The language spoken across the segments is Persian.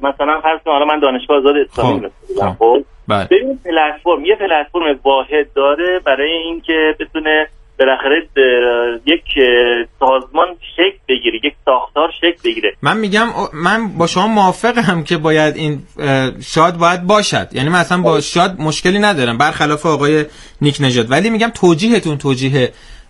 مثلا فرض کن حالا من دانشگاه آزاد اسلامی رسیدم، خب ببین یه پلتفرم واحد داره برای اینکه بتونه بالاخره یک سازمان شکل بگیره، یک ساختار شکل بگیره. من میگم من با شما موافقم که باید این شاد باید باشد، یعنی من اصلا با شاد مشکلی ندارم برخلاف آقای نیک نژاد، ولی میگم توجیهتون توجیه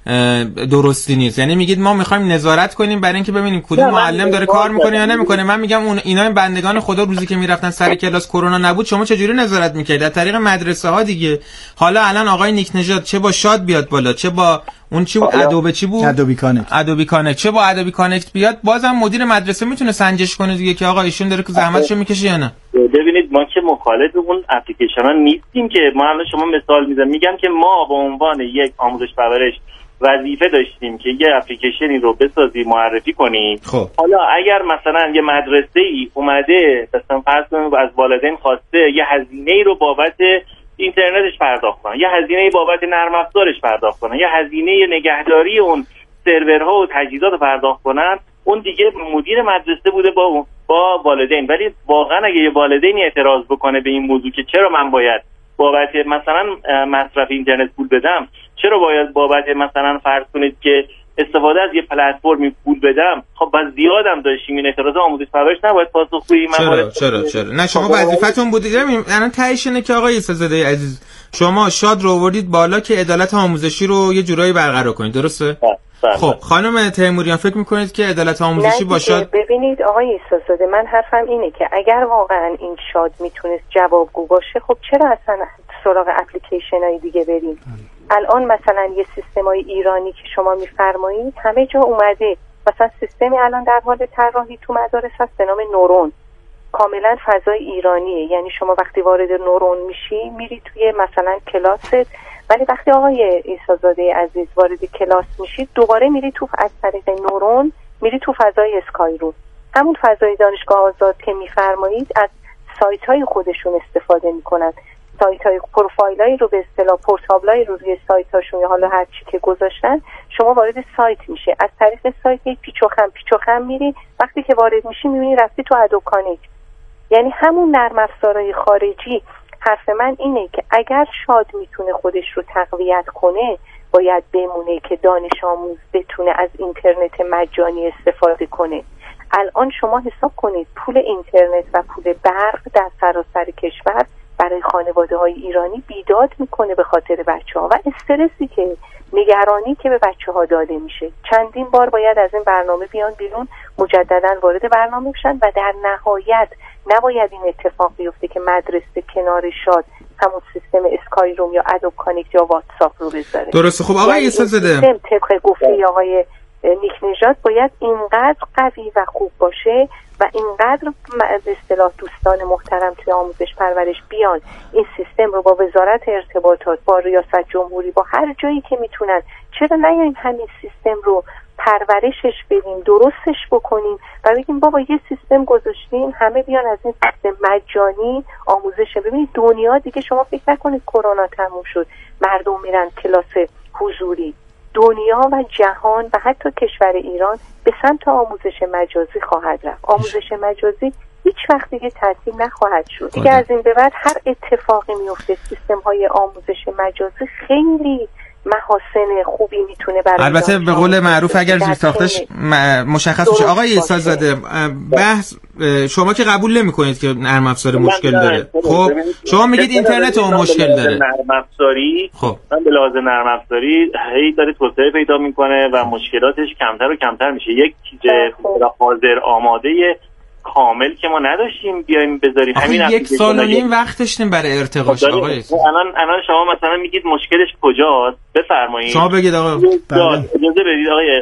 درستی نیست. یعنی میگید ما میخوایم نظارت کنیم برای اینکه ببینیم کدوم معلم داره کار میکنه یا نمیکنه. من میگم اینا بندگان خدا روزی که میرفتن سر کلاس کرونا نبود شما چجوری نظارت میکردید؟ از طریق مدرسه ها دیگه. حالا الان آقای نیک نژاد چه با شاد بیاد بالا، چه با اون چی بود ادوبه چی بود ادوبی کانکت، چه با ادوبی کانکت بیاد، بازم مدیر مدرسه میتونه سنجش کنه دیگه که آقا ایشون داره که زحمتشو میکشه یا نه. ببینید ما که مخالف اون اپلیکیشن‌ها نیستیم که ما الان شما مثال میزنم، میگم که ما به عنوان یک آموزش پرورش وظیفه داشتیم که یه اپلیکیشنی رو بسازیم معرفی کنیم. حالا اگر مثلا یه مدرسه‌ای اومده مثلا فرض کنیم از والدین خواسته یه هزینه‌ای رو بابت اینترنتش پرداخت کنن، یه هزینه‌ای بابت نرم افزارش پرداخت کنن، یه هزینه نگهداری اون سرورها و تجهیزات رو پرداخت کنن، اون دیگه مدیر مدرسه بوده با والدین. ولی واقعا اگه یه والدینی اعتراض بکنه به این موضوع که چرا من باید بابت مثلا مصرف اینترنت پول بدم، چرا باید بابت مثلا فرض کنید که استفاده از یه پلتفرمی پول بدم، خب باز زیادم داشتیم این اعتراض آموزش پرورش نباید پاسخگویی من چرا نه شما وظیفتون بود. الان تهش اینه که آقای عیسی‌زاده عزیز شما شاد رو آوردید بالا که عدالت آموزشی رو یه جورایی برقرار کنید، درسته؟ خب خانم تیموریان فکر میکنید که عدالت آموزشی باشد؟ ببینید آقای عیسی‌زاده من حرفم اینه که اگر واقعا این شاد میتونست جوابگو باشه خب چرا اصلا سراغ اپلیکیشن‌های دیگه بریم؟ الان مثلا یه سیستمای ایرانی که شما میفرمایید همه جا اومده، مثلا سیستمی الان در حال طراحی تو مدارس هست به نام نورون، کاملا فضای ایرانیه. یعنی شما وقتی وارد نورون میشی میری توی مثلا کلاست، ولی وقتی آقای عیسی‌زاده عزیز وارد کلاس میشید دوباره میری تو از طریق نورون میری تو فضای اسکایروم، همون فضای دانشگاه آزاد که میفرمایید از سایت های خودشون استفاده میکنن، سایت های پروفایلایی رو به اصطلاح پورتابلایی رو روی سایت هاشون یا حالا هر چی که گذاشتن شما وارد سایت میشه، از طریق سایت پیچ و خم میری، وقتی که وارد میشی میبینی رفتی تو ادوب کانکت. یعنی همون نرم افزارهای خارجی. حرف من اینه که اگر شاد میتونه خودش رو تقویت کنه باید بمونه که دانش آموز بتونه از اینترنت مجانی استفاده کنه. الان شما حساب کنید پول اینترنت و پول برق در سراسر کشور برای خانواده‌های ایرانی بیداد میکنه به خاطر بچه‌ها و استرسی که نگرانی که به بچه‌ها داده میشه. چندین بار باید از این برنامه بیان بیرون، مجددا وارد برنامه بشن و در نهایت نباید این اتفاق بیفته که مدرسه کنار شاد همون سیستم اسکایروم یا ادوب کانکت یا واتساپ رو بذاره. درسته. خب آقای عیسی‌زاده طبق گفته آقای نیک نژاد باید اینقدر قوی و خوب باشه و اینقدر به اصطلاح دوستان محترم توی آموزش پرورش بیان این سیستم رو با وزارت ارتباطات، با ریاست جمهوری، با هر جایی که میتونن، چرا نیایم همین سیستم رو پرورشش بدیم، درستش بکنیم و بگیم بابا یه سیستم گذاشتیم همه بیان از این سیستم مجانی آموزش. ببینید دنیا دیگه شما فکر نکنید کرونا تموم شد مردم میرن کلاس حضوری، دنیا و جهان و حتی کشور ایران به سمت آموزش مجازی خواهد رفت. آموزش مجازی هیچ وقت دیگه تعطیل نخواهد شد. دیگه از این به بعد هر اتفاقی میفته سیستم های آموزش مجازی خیلی محاسن خوبی میتونه برای البته به قول معروف اگر زیر ساختش مشخص بشه. آقای عیسی‌زاده بحث شما که قبول نمی‌کنید که نرم افزار مشکل داره، خب شما میگید اینترنت اون مشکل داره. نرم افزاری خب من به لحاظ نرم افزاری هی داره توسعه پیدا میکنه و مشکلاتش کمتر و کمتر میشه. یک چیز حاضر آماده کامل که ما نداشتیم بیایم بذاریم همین یک سال و نیم وقت داشتیم برای ارتقاش. آقای الان شما مثلا میگید مشکلش کجاست؟ بفرمایید شما بگید آقا. اجازه بدید آقای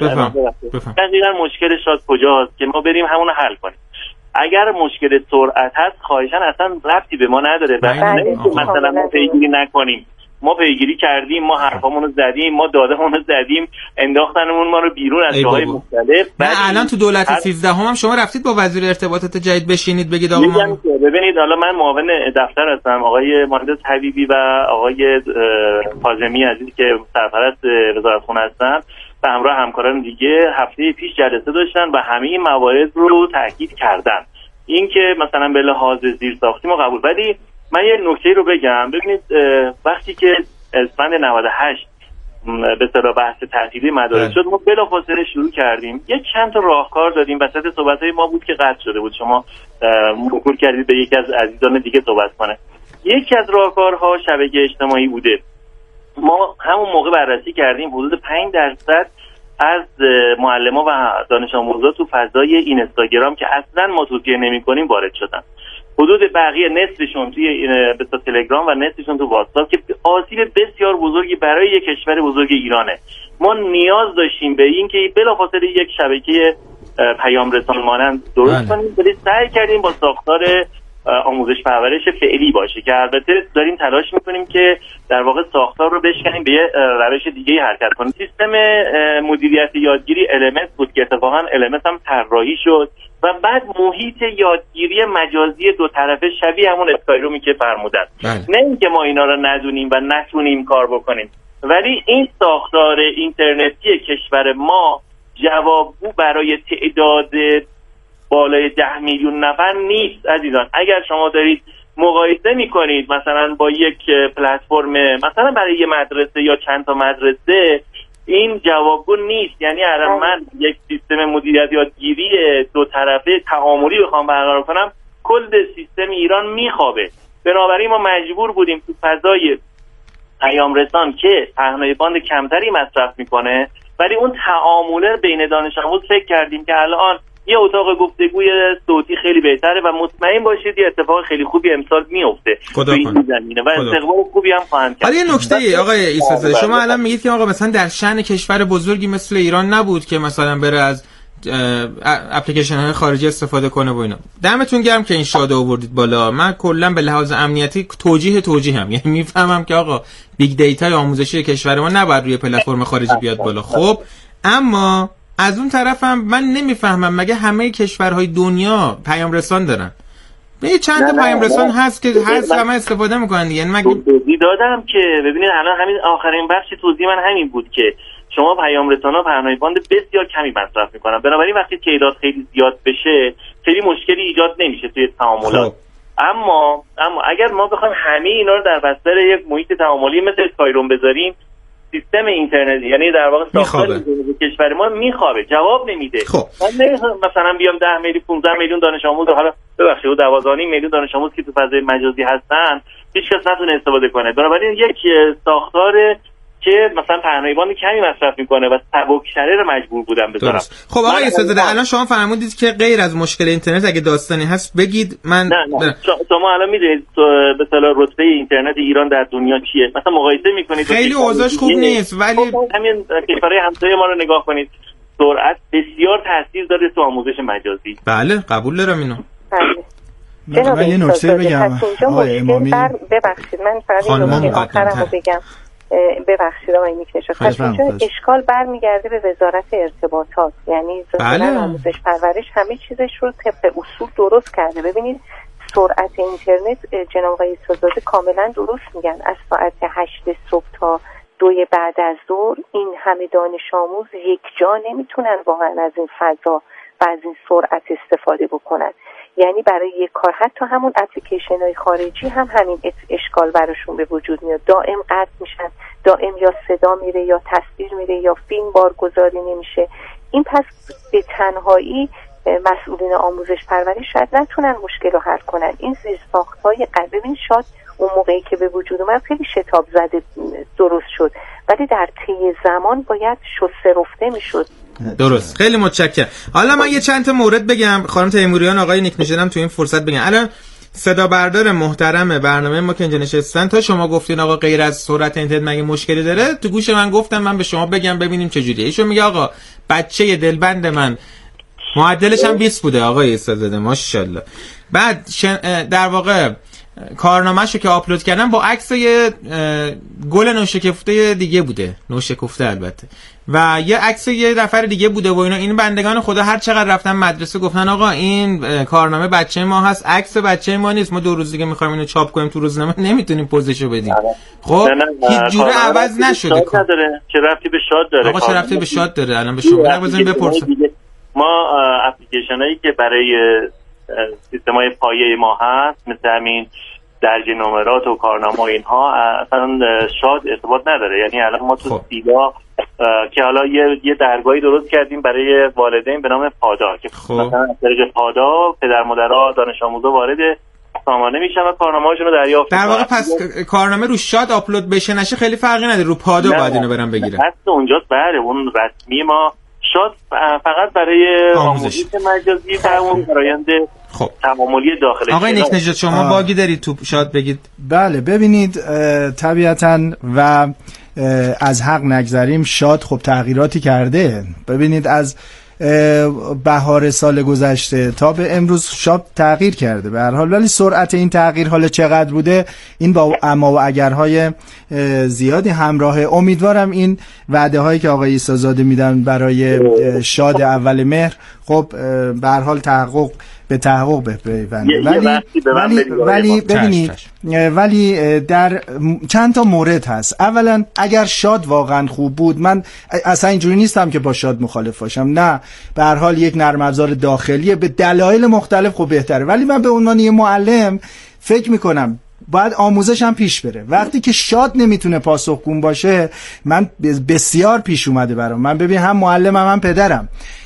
دقیقاً مشکلش کجاست که ما بریم همون رو حل کنیم. اگر مشکل سرعت هست خواهشاً اصلا ربطی به ما نداره. مثلا ما پیگیری نکنیم، ما پیگیری کردیم، ما حرفامون رو زدیم، ما دادهمون رو زدیم، انداختنمون ما رو بیرون از جاهای مختلف. الان تو دولت 13 هم شما رفتید با وزیر ارتباطات جدید بشینید بگید آقا ما ببینید حالا من معاون دفتر هستم، آقای مهندس حبیبی و آقای کاظمی عزیز که سرپرست وزارتخونه هستن و همراه همکاران دیگه هفته پیش جلسه داشتن و همه این موارد رو تاکید کردن این که مثلا به لحاظ زیرساختی ما قبول. ولی من یه نکته رو بگم. ببینید وقتی که اسفند 98 به اصطلاح بحث تعطیلی مدارس شد، ما بلافاصله شروع کردیم یک چند تا راهکار دادیم. وسط صحبت‌های ما بود که قطع شده بود، شما مرور کردید به یکی از عزیزان دیگه صحبت کنه. یکی از راهکارها شبکه اجتماعی بوده. ما همون موقع بررسی کردیم حدود 5% از معلما و دانش آموزا تو فضای اینستاگرام که اصلا ما توصیه نمی‌کنیم وارد شدن. حدود بقیه نصفشون توی به تلگرام و نصفشون تو واتساپ که آسیب بسیار بزرگی برای یک کشور بزرگ ایرانه. ما نیاز داشتیم به این که بلافاصله یک شبکه پیام رسان مانند درست کنیم، ولی سعی کردیم با ساختار آموزش پرورش فعلی باشه که البته داریم تلاش میکنیم که در واقع ساختار رو بشکنیم به یه روش دیگه حرکت کنیم. سیستم مدیریت یادگیری LMS بود که اتفاقا LMS هم طراحی شد و بعد محیط یادگیری مجازی دو طرفه شبیه همون اسکایرومی که فرمودن. نه اینکه ما اینا رو ندونیم و نتونیم کار بکنیم، ولی این ساختار اینترنتی کشور ما جوابگو برای تعداد بالای 10 میلیون نفر نیست عزیزان. اگر شما دارید مقایسه میکنید مثلا با یک پلتفرم مثلا برای یه مدرسه یا چند تا مدرسه، این جوابگو نیست. یعنی الان من یک سیستم مدیریت یادگیری دو طرفه تعاملی بخوام برقرار کنم، کل سیستم ایران میخوابه. بنابراین ما مجبور بودیم تو فضای پیام رسان که پهنای باند کمتری مصرف میکنه ولی اون تعامل بین دانش آموز فکر کردیم که الان یه اتاق گفتگوی صوتی خیلی بهتره و مطمئن باشید یه اتفاق خیلی خوبی امسال میفته تو این زمینه و استقبال خوبی هم خواهند کرد. حالا یه نکته آقای عیسی‌زاده، شما الان میگید که آقا مثلا در شأن کشور بزرگی مثل ایران نبود که مثلا بره از اپلیکیشن های خارجی استفاده کنه و اینا. دمتون گرم که این شاده آوردید بالا. من کلا به لحاظ امنیتی توجیه هم، یعنی میفهمم که آقا بیگ دیتا آموزشی کشور ما نباید روی پلتفرم خارجی بیاد بالا. خب اما از اون طرفم من نمیفهمم مگه همه کشورهای دنیا پیام رسان دارن؟ یه چند تا پیام رسان هست که همه استفاده میکنن دیگه. یعنی مگه دادم که ببینید الان همین آخرین بخش توضیح من همین بود که شما پیام رسانا پهنای باند بسیار کمی مصرف میکنن، بنابراین وقتی تعداد خیلی زیاد بشه خیلی مشکلی ایجاد نمیشه توی تعاملات. اما اگر ما بخوایم همه اینا رو در بستر یک محیط تعاملی مثل اسکایروم بذاریم، سیستم اینترنتی یعنی در واقع ساختار کشور ما میخوابه، جواب نمیده. من مثلا بیام 10 میلیون 15 میلیون دانش آموز، حالا ببخشید 12 میلیون دانش آموز که تو فضای مجازی هستن هیچ کس نتونه استفاده کنه. بنابراین یک ساختار که مثلا پهنای باند کمی مصرف میکنه و سبک‌تره رو مجبور بودم بذارم. خب آقای عیسی‌زاده الان شما فرمودید که غیر از مشکل اینترنت اگه داستانی هست بگید. من نه. شما الان میدونید به اصطلاح رتبه اینترنت ایران در دنیا چیه؟ مثلا مقایسه میکنید خیلی اوضاعش خوب نیست، ولی همین کشورهای همسایه ما رو نگاه کنید، سرعت بسیار تاثیر داره تو آموزش مجازی. بله قبول دارم اینو. بله. من یه نکته بگم آقای امامی. ببخشید من فقط این نکته آخرمو بگم. ببخشید آقای نیکنژاد، اشکال برمیگرده به وزارت ارتباطات. یعنی وزارت آموزش پرورش همه چیزش رو طبق اصول درست کرده. ببینید سرعت اینترنت جناب آقای عیسی‌زاده کاملا درست میگن، از ساعت 8 صبح تا 2 بعد از ظهر این همه دانش آموز یک جا نمیتونن واقعا از این فضا و از این سرعت استفاده بکنن. یعنی برای یک کار حتی همون اپلیکیشن های خارجی هم همین اشکال براشون به وجود میاد، دائم قطع میشن، دائم یا صدا میره یا تصویر میره یا فیلم بارگذاری نمیشه. این پس به تنهایی مسئولین آموزش پرورش شاید نتونن مشکل رو حل کنن. این زیرساخت‌های ببین شاید اون موقعی که به وجود اومد خیلی شتاب زده درست شد، ولی در طی زمان باید شسته رفته میشد. درست. خیلی متشکرم. حالا من یه چند تا مورد بگم، خانم تیموریان آقای نیکنژاد هم تو این فرصت بگم. الان صدا بردار محترم برنامه ما که اینجا نشستن تا شما گفتین آقا غیر از سرعت اینترنت مگه مشکلی داره، تو گوش من گفتم من به شما بگم ببینیم چه جوریه. ایشون میگه آقا بچه دلبند من معدلش هم 20 بوده آقای عیسی‌زاده ماشاءالله. بعد در واقع کارنامه‌شو که آپلود کردم با عکس یه گل نوشکفته دیگه بوده، نوشکفته البته، و یه عکس یه نفر دیگه بوده و اینا. این بندگان خدا هر چقدر رفتن مدرسه گفتن آقا این کارنامه بچه ما هست، عکس بچه ما نیست، ما 2 روز دیگه می‌خوایم اینو چاپ کنیم تو روزنامه نمیتونیم پوزشو بدیم. خب هیچ جوره عوض نشده. چه ربطی به شاد داره؟ آقا چه ربطی به شاد داره؟ الان به شما بزنین بپرسید. ما اپلیکیشنایی که برای سیستم‌های پایه ما هست مثل همین درج نمرات و کارنامه و اینها اصلا شاد ارتباط نداره. یعنی الان ما تو سیلا که حالا یه درگاهی درست کردیم برای والدین به نام پادا که مثلا از طریق پادا پدر مادرها دانش آموزا وارد سامانه میشن و کارنامه‌هاشون رو دریافت در واقع پس کارنامه رو شاد آپلود بشه نشه خیلی فرقی نداره، رو پادا باید اینو برام بگیرم. اصل اونجاست. بله اون رسمی ما شاد فقط برای آموزش مجازی و اون فرآیند تعاملی داخل. آقای نیک نژاد شما باگی دارید تو شاد بگید. بله ببینید طبیعتاً و از حق نگذریم شاد خب تغییراتی کرده. ببینید از بهار سال گذشته تا به امروز شاد تغییر کرده به هر حال، ولی سرعت این تغییر حالا چقدر بوده این با اما و اگرهای زیادی همراهه. امیدوارم این وعده هایی که آقای عیسی‌زاده میدن برای شاد اول مهر خب به هر حال به تحقق بپیونده. ولی ببینید ولی در چند تا مورد هست. اولا اگر شاد واقعا خوب بود، من اصلا اینجوری نیستم که با شاد مخالف باشم، نه به هر حال یک نرم افزار داخلیه به دلایل مختلف خب بهتره، ولی من به عنوان یه معلم فکر میکنم باید آموزش هم پیش بره. وقتی که شاد نمیتونه پاسخگو باشه، من بسیار پیش اومده برام. من ببین هم معلمم هم پدرم،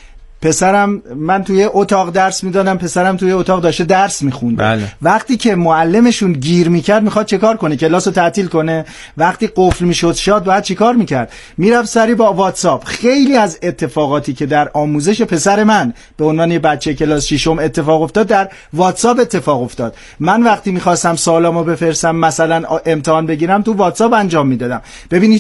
پسرم من توی اتاق درس میدادم، پسرم توی اتاق داشته درس میخونده. بله. وقتی که معلمشون گیر میکرد میخواد چه کار کنه؟ کلاسو تعطیل کنه. وقتی قفل میشد شاد باید چی کار میکرد؟ میرفت سری با واتساپ. خیلی از اتفاقاتی که در آموزش پسر من به عنوان یه بچه کلاس 6 اتفاق افتاد در واتساپ اتفاق افتاد. من وقتی میخواستم سوالامو بفرستم مثلا امتحان بگیرم تو واتساپ انجام میدادم. ببینید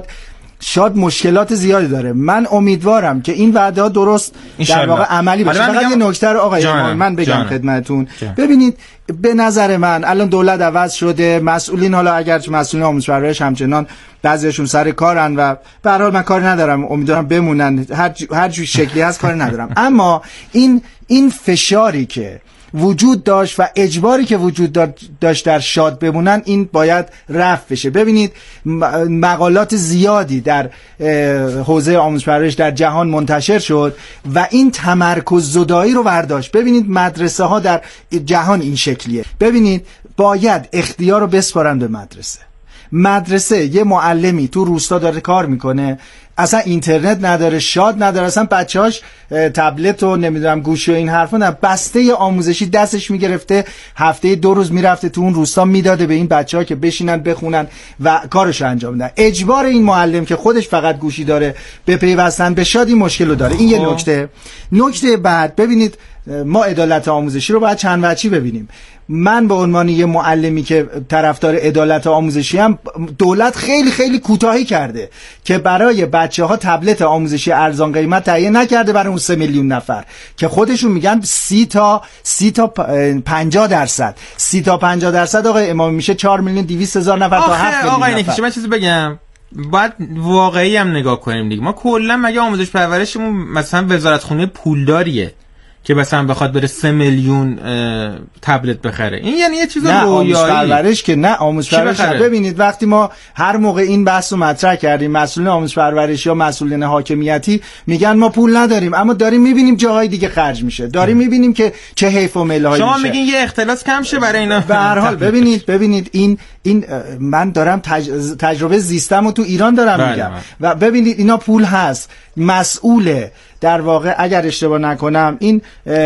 شاد مشکلات زیادی داره. من امیدوارم که این وعده ها درست در واقع عملی بشه. فقط یه نکته رو آقای من بگم خدمتتون. ببینید به نظر من الان دولت عوض شده، مسئولین حالا اگرچه مسئولین آموزش پرورش همچنان بعضیشون سر کارن و به هر حال من کاری ندارم، امیدوارم بمونن، هر جور شکلی هست کاری ندارم، اما این فشاری که وجود داشت و اجباری که وجود داشت در شاد بمونن این باید رفع بشه. ببینید مقالات زیادی در حوزه آموزش پرورش در جهان منتشر شد و این تمرکز زدایی رو برداشت. ببینید مدرسه ها در جهان این شکلیه. ببینید باید اختیار رو بسپارن به مدرسه. یه معلمی تو روستا داره کار میکنه، اصلا اینترنت نداره، شاد نداره، اصلا بچه‌هاش تبلت و نمیدونم گوشی و این حرفا نه، بسته آموزشی دستش میگرفته، هفته 2 روز میرفته تو اون روستا میداده به این بچه‌ها که بشینن بخونن و کارشو انجام بدن. اجبار این معلم که خودش فقط گوشی داره به پیوستن به شاد این مشکل رو داره. این یه نکته بعد ببینید ما عدالت آموزشی رو باید چند وجهی ببینیم. من به عنوان یه معلمی که طرفدار عدالت آموزشی هم، دولت خیلی خیلی کوتاهی کرده که برای بچه‌ها تبلت آموزشی ارزان قیمت تهیه نکرده برای اون 3 میلیون نفر که خودشون میگن 30 تا 50%. 30 تا 50% آقای امام میشه 4,200,000 نفر تا 7 میلیون آقای نفر. من چیزی بگم، باید واقعی هم نگاه کنیم دیگه. ما کلا مگه آموزش پرورشمون مثلا وزارتخونه پولداریه که مثلا بخواد بره 3 میلیون تبلت بخره؟ این یعنی یه چیز رویایی. آموزش پرورش که نه، آموزش پرورش ببینید وقتی ما هر موقع این بحث رو مطرح کردیم، مسئولین آموزش پرورش یا مسئولین حاکمیتی میگن ما پول نداریم، اما داریم میبینیم جاهای دیگه خرج میشه، داریم میبینیم که چه حیف و میلهایی میشه. شما میگین یه اختلاس کم شه برای اینا. به هر حال ببینید این من دارم تجربه زیستم و تو ایران دارم میگم و ببینید اینا پول هست، مسئوله در واقع اگر اشتباه نکنم این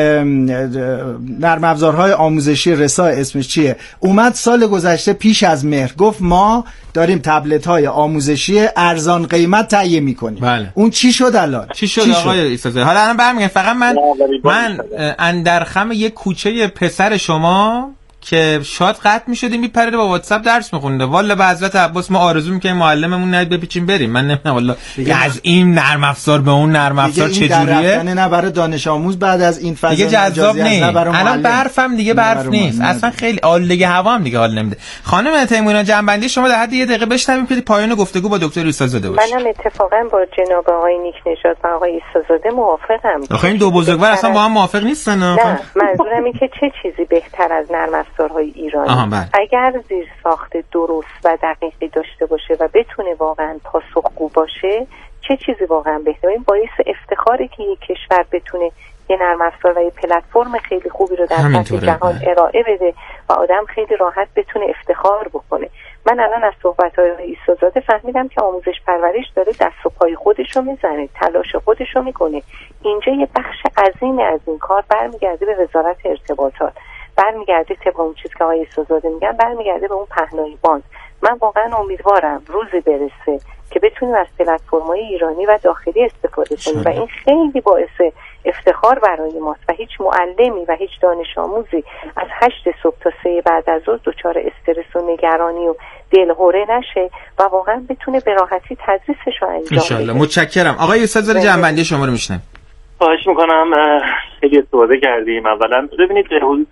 نرم افزارهای آموزشی رسا اسمش چیه، اومد سال گذشته پیش از مهر گفت ما داریم تبلت های آموزشی ارزان قیمت تهیه میکنیم. بله. اون چی شد الان؟ چی شد آقای عیسی‌زاده؟ حالا الان برمیگردم، فقط من اندرخم یک کوچه پسر شما که شاد قطع می‌شدیم میپرید با واتساپ درس می‌خونده. والله به حضرت عباس ما آرزو می‌کنیم معلممون نید بپیچیم بریم. من نمی‌دونم والله از این نرم افزار به اون نرم افزار چه جوریه. نه برای دانش آموز بعد از این فضا دیگه جذاب نیست. الان برفم دیگه برف نیست. اصلا خیلی آلوده هوا هم دیگه حال نمیده. خانم تیموریان جنبندی شما در حد 1 دقیقه بشنویم که پایان گفتگو با دکتر عیسی‌زاده باشه. منم اتفاقا با جناب آقای نیک نژاد و آقای عیسی‌زاده موافقم. آخه این دو بزرگوار اصلا با هم موافق نیستن. نه منظورم اینه که چه چیزی بهتر از نرم افزارهای ایرانی اگر زیر ساخت درست و دقیقی داشته باشه و بتونه واقعا پاسخگو باشه، چه چیزی واقعا بهتره. این باعث افتخاری که یک کشور بتونه یه نرم افزار و یه پلتفرم خیلی خوبی رو در سطح جهان ارائه بده و آدم خیلی راحت بتونه افتخار بکنه. من الان از صحبت‌های عیسی‌زاده فهمیدم که آموزش پرورش داره دست و پای خودش رو میزنه، تلاش خودش رو میکنه. اینجا یه بخش عظیمی از این کار برمیگرده به وزارت ارتباطات، برمیگرده طبق اون چیزی که آقای عیسی‌زاده میگن، برمیگرده به اون پهنای باند. من واقعا امیدوارم روزی برسه که بتونیم از پلتفرم‌های ایرانی و داخلی استفاده کنیم و این خیلی باعث افتخار برای ماست و هیچ معلمی و هیچ دانش آموزی از 8 صبح تا 3 بعد از ظهر دچار استرس و نگرانی و دلهوره نشه و واقعا بتونه به راحتی تدریسش رو انجام بده. متشکرم. آقای استاد جنبندی شما رو میشنم. خواهش میکنم. خیلی استفاده کردیم. اولا ببینید حدود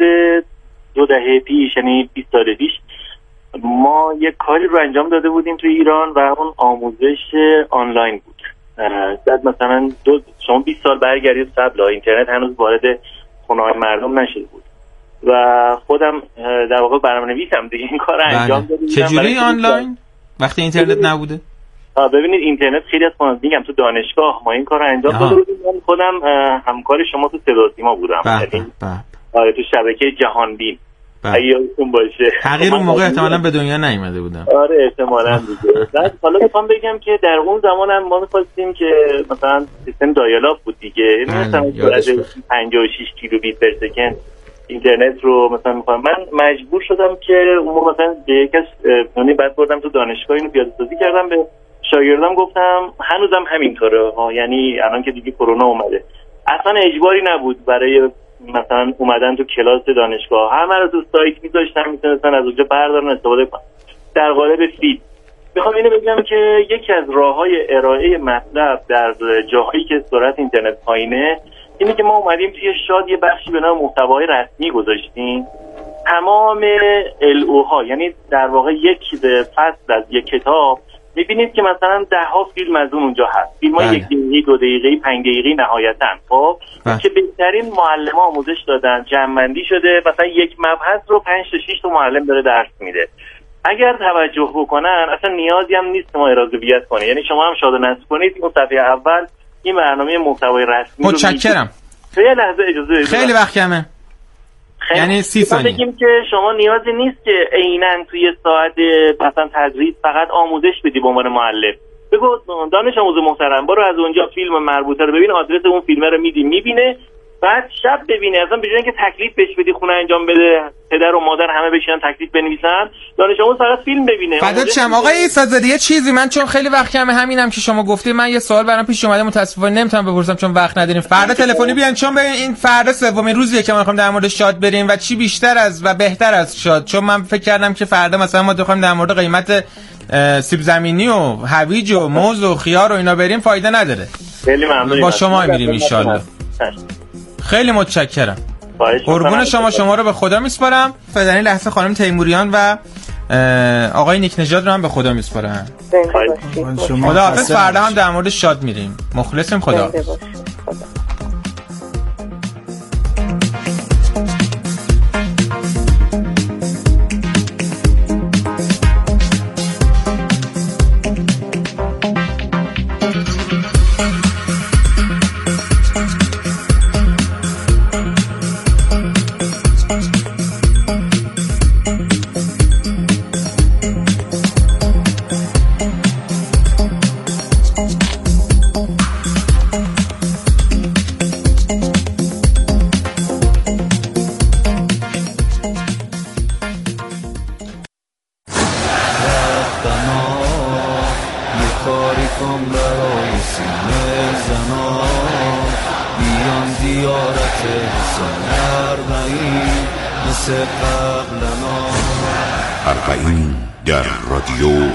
2 دهه پیش، یعنی 20 سال پیش، ما یک کاری رو انجام داده بودیم توی ایران و اون آموزش آنلاین بود. بعد مثلا شما 20 سال برگردید قبل، اینترنت هنوز وارد خونه‌های مردم نشده بود و خودم در واقع برنامه‌نویسم دیگه این کار رو انجام دادم. چجوری آنلاین وقتی اینترنت نبوده؟ ببینید اینترنت خیلی از میگم تو دانشگاه ما این کار رو انجام داده بودیم. من خودم همکار شما تو صدا و سیما بودم، یعنی تو شبکه جهان بین. ایالتون باشه. تغییر اون موقع احتمالاً به دنیا نیومده بودم. آره احتمالاً دیگه. بعد حالا میخوام بگم که در اون زمان هم ما می‌خواستیم که مثلا سیستم دایال-آپ بود دیگه، مثلا سرعت 56 کیلوبیت پر سکند اینترنت رو مثلا می‌خوام. من مجبور شدم که اون موقع مثلا به یک یعنی بعد بردم تو دانشگاه اینو پیاده‌سازی کردم، به شاگردام گفتم هنوزم همینطوره ها، یعنی الان که دیگه کرونا اومده اصلا اجباری نبود برای مثلا اومدن تو کلاس دانشگاه، همه رو تو سایت میذاشتن، میتونستن از اونجا بردارن استفاده کنن در قالب فید. میخوام اینو بگم که یکی از راههای ارائه مطلب در جاهایی که سرعت اینترنت پایینه اینه که ما اومدیم توی شاد یه بخشی به نام محتوای رسمی گذاشتیم. تمام LO ها، یعنی در واقع یک فصل از یک کتاب میبینید که مثلا 10 فیلم از اونجا هست، فیلم های 1 دقیقه 2 دقیقه 5 دقیقه نهایتا، خب که بهترین معلم ها آموزش دادن، جمع‌بندی شده، مثلا یک مبحث رو 5 تا 6 تا معلم داره درس میده. اگر توجه بکنن اصلا نیازی هم نیست ما ارائه کنه، یعنی شما هم شاد و نصب کنید اون صفحه اول این برنامه محتوای رسمی رو. متشکرم. یه لحظه اجازه بدید، خیلی وقت کمه، یعنی 30 ثانیه. بگیم که شما نیازی نیست که عیناً توی ساعت مثلا تدریس فقط آموزش بدی به عنوان معلم. بگو دانش آموز محترم برو از اونجا فیلم مربوطه رو ببین، آدرس اون فیلم رو میبینه، بعد شب ببینه، اصلا به جای اینکه تکلیف بهش بدی خونه انجام بده، پدر و مادر همه بشینن تکلیف بنویسن، دانش آموز فقط فیلم ببینه. فدات شم آقای عیسی‌زاده. یه چیزی من چون خیلی وقت کمه همینم که شما گفتی، من یه سوال برام پیش اومده متاسفانه نمیتونم بپرسم چون وقت نداریم. فردا تلفنی بیان، چون ببین این فردا سومین روزیه که ما می‌خوایم در مورد شاد بریم و چی بیشتر از و بهتر از شاد، چون من فکر کردم که فردا مثلا ما بخوایم در مورد قیمت سیب زمینی و هویج و موز و خیار و اینا بریم فایده نداره. خیلی ممنون. با شما میریم ان شاءالله. خیلی متشکرم. قربون شما رو به خدا میسپارم. فدانی لحظه خانم تیموریان و آقای نیک نژاد رو هم به خدا میسپارم. خدا حافظ. فردا هم در مورد شاد میریم. مخلصیم. خدا. در رادیو 40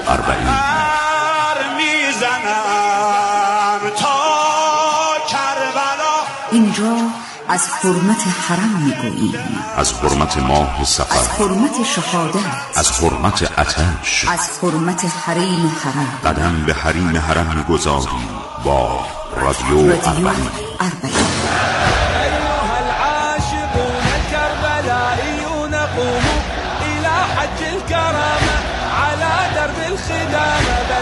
اینجا از حرمت حرم میگوییم، از حرمت ماه صفر، از حرمت شهادت، از حرمت آتش، از حرمت حریم حرم. قدم به حریم حرم میگذاریم با رادیو 40.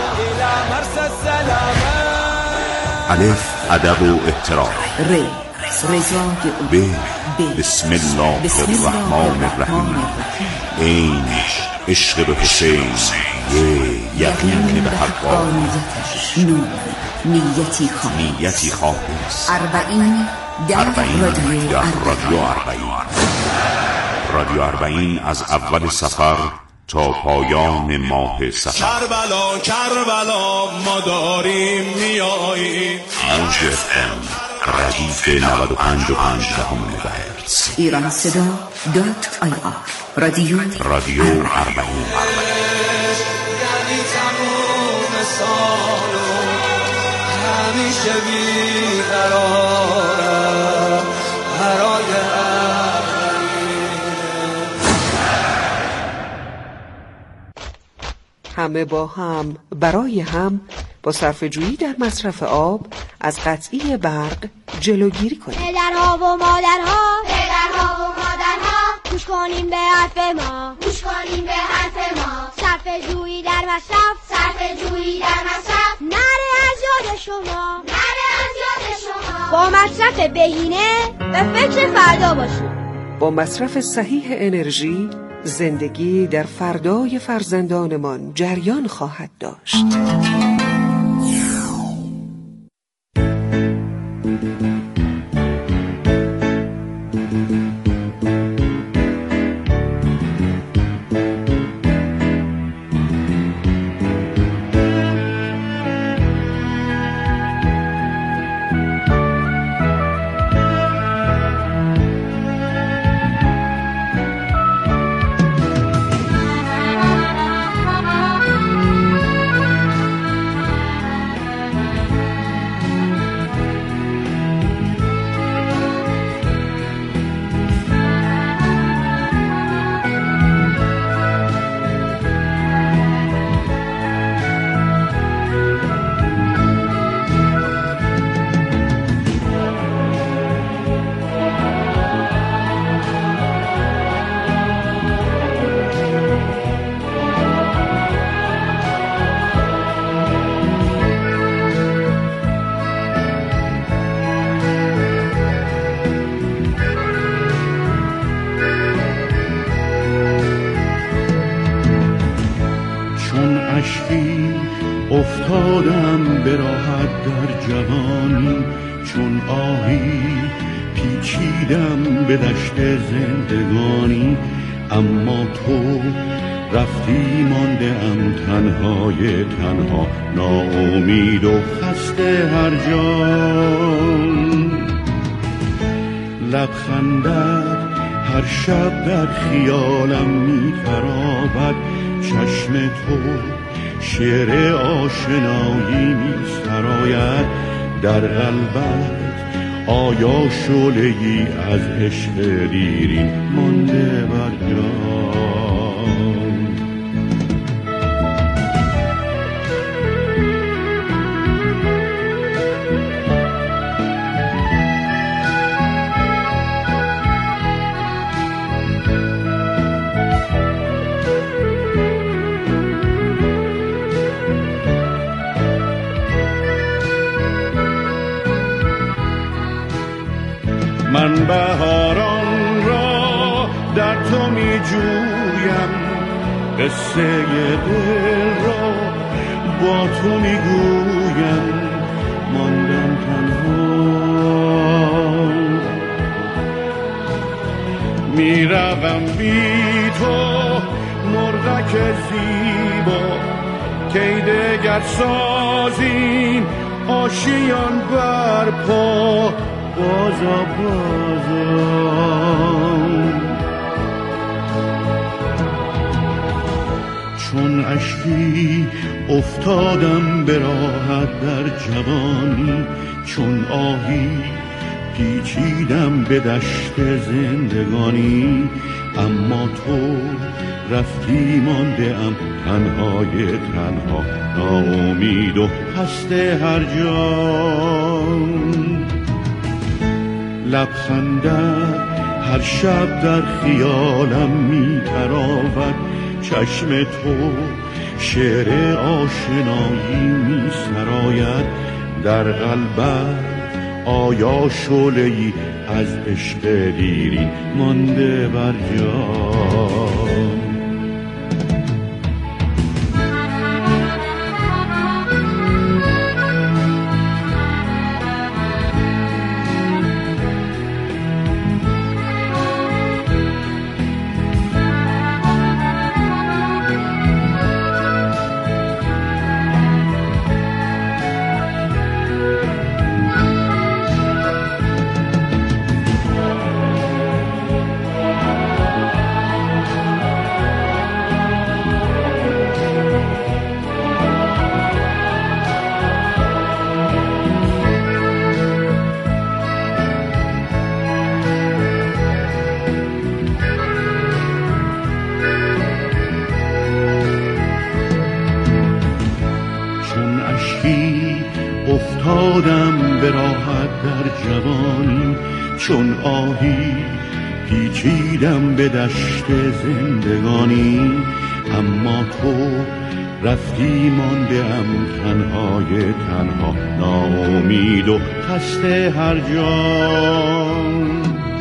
الخدامة على درب الخدامة بل إلى مرسى السلامة. الف ادب و احترام. ر رضای او به بسم الله الرحمن الرحیم. این عشق به حسین، یقین به حقانیتش، نور نیتی خالص. 40 در رادیو 40. رادیو 40 از اول سفر تا پایان ماه سفر. کربلا ما داریم میاییم. موج FM ردیف 95.5 مگاهرتز. ایرانصدا.ir. رادیو 40. یعنی تموم سالو همیشه بیقرارم برای همه با هم برای هم با صرفه‌جویی در مصرف آب از قطعی برق جلوگیری کنید. پدرها و مادرها گوش کنیم به حرف ما، صرفه‌جویی در مصرف، نره از یاد شما. با مصرف بهینه به فکر فردا باشید. با مصرف صحیح انرژی زندگی در فردای فرزندانمان جریان خواهد داشت. افتادم به راحت در جوانی، چون آهی پیچیدم به دشت زندگانی. اما تو رفتی مانده‌ام تنهای تنها، ناامید و خسته هر جان. لبخندت هر شب در خیالم می‌تراود، چشم تو شعر آشنایی می‌سراید. در قلبت آیا شعله‌ای از عشق دیرین مانده بر جان؟ من بهاران را در تو می جویم، قصه دل را با تو می گویم. ماندم تنها می روم بی تو، مرغک زیبا کی دگر سازیم آشیان برپا. بازا چون اشکی افتادم به راحت در جوانی، چون آهی پیچیدم به دشت زندگانی. اما تو رفتی مانده‌ام تنهای تنها، ناامید و خسته هر جان. لبخندت هر شب در خیالم می‌تراود، چشم تو شعر آشنایی می‌سراید. در قلبت آیا شعله‌ای از عشق دیرین مانده بر جان؟ افتادم به راحت در جوانی، چون آهی پیچیدم به دشت زندگانی. اما تو رفتی ماندم تنهای تنها، ناامید و خسته هر جان.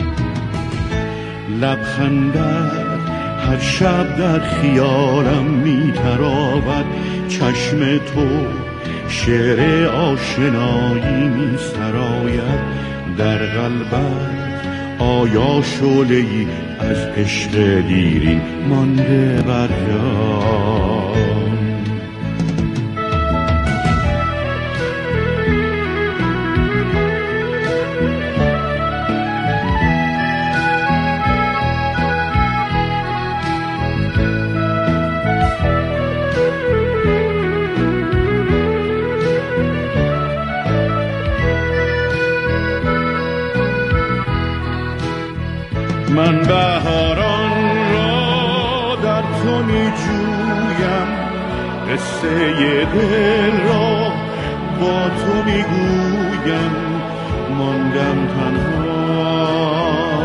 لبخندت هر شب در خیالم میتراود، چشم تو شعر آشنایی می سراید در قلبت. آیا شعله‌ای از عشق دیرین مانده بر جان؟ من بهاران را در تو می جویم، قصه دل را با تو می گویم. ماندم تنها،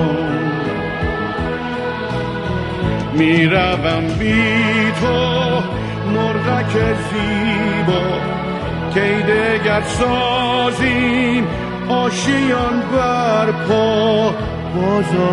می روم بی تو مرغک زیبا، کی دگر سازیم آشیان برپا. بازا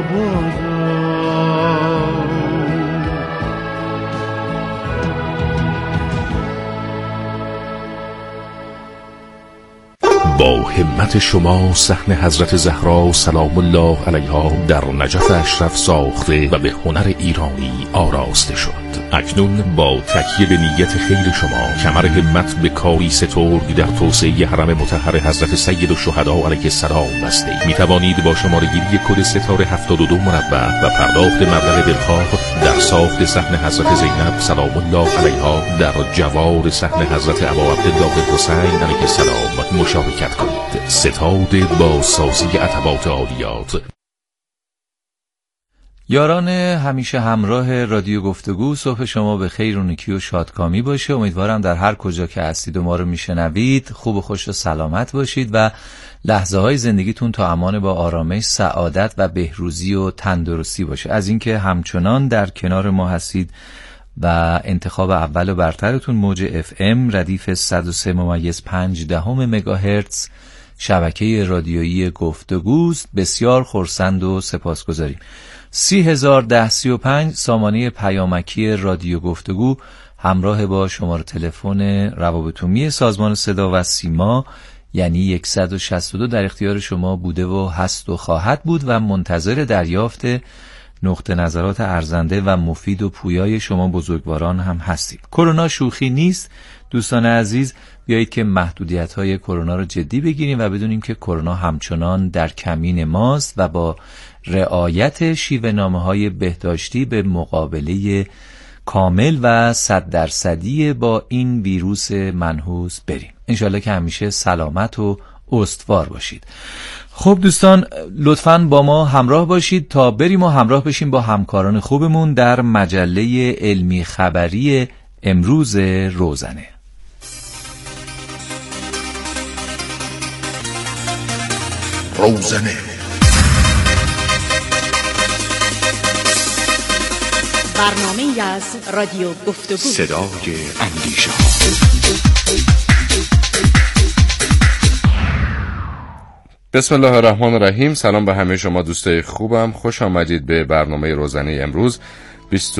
با همت شما صحن حضرت زهرا سلام الله علیها در نجف اشرف ساخته و به هنر ایرانی آراسته شد. اکنون با تکیه به نیت خیر شما کمر همت به کاری سترگ در توسعه حرم مطهر حضرت سید الشهدا علیه السلام بسته می توانید با شماره‌گیری کد ستاره 72 مربع و پرداخت مبلغ دلخواه در ساخت صحن حضرت زینب سلام الله علیها در جوار صحن حضرت ابا عبدالله حسین علیه السلام مشارکت کنید. ستاد با سازی عتبات عالیات. یاران همیشه همراه رادیو گفتگو، صبح شما به خیر و نیکی و شادکامی باشه. امیدوارم در هر کجا که هستید و ما رو میشنوید خوب و خوش و سلامت باشید و لحظه های زندگیتون تا امان با آرامش، سعادت و بهروزی و تندرستی باشه. از اینکه همچنان در کنار ما هستید و انتخاب اول و برترتون موج FM ردیف 103.5 مگاهرتز شبکه رادیویی گفتگوست. بسیار خرسند و سپاسگزاریم. 301035 سامانه پیامکی رادیو گفتگو همراه با شماره تلفن روابط عمومی سازمان صدا و سیما یعنی 162 در اختیار شما بوده و هست و خواهد بود و منتظر دریافت نقطه نظرات ارزنده و مفید و پویای شما بزرگواران هم هستید. کرونا شوخی نیست دوستان عزیز، بیایید که محدودیت‌های کرونا رو جدی بگیریم و بدونیم که کرونا همچنان در کمین ماست و با رعایت شیوه‌نامه‌های بهداشتی به مقابله کامل و 100% با این ویروس منحوس بریم. انشالله که همیشه سلامت و استوار باشید. خب دوستان لطفاً با ما همراه باشید تا بریم و همراه بشیم با همکاران خوبمون در مجله علمی خبری امروز روزنه. روزنه برنامه از رادیو گفتگو، صدای اندیشه بسم الله الرحمن الرحیم. سلام به همه شما دوستای خوبم، خوش آمدید به برنامه روزانه امروز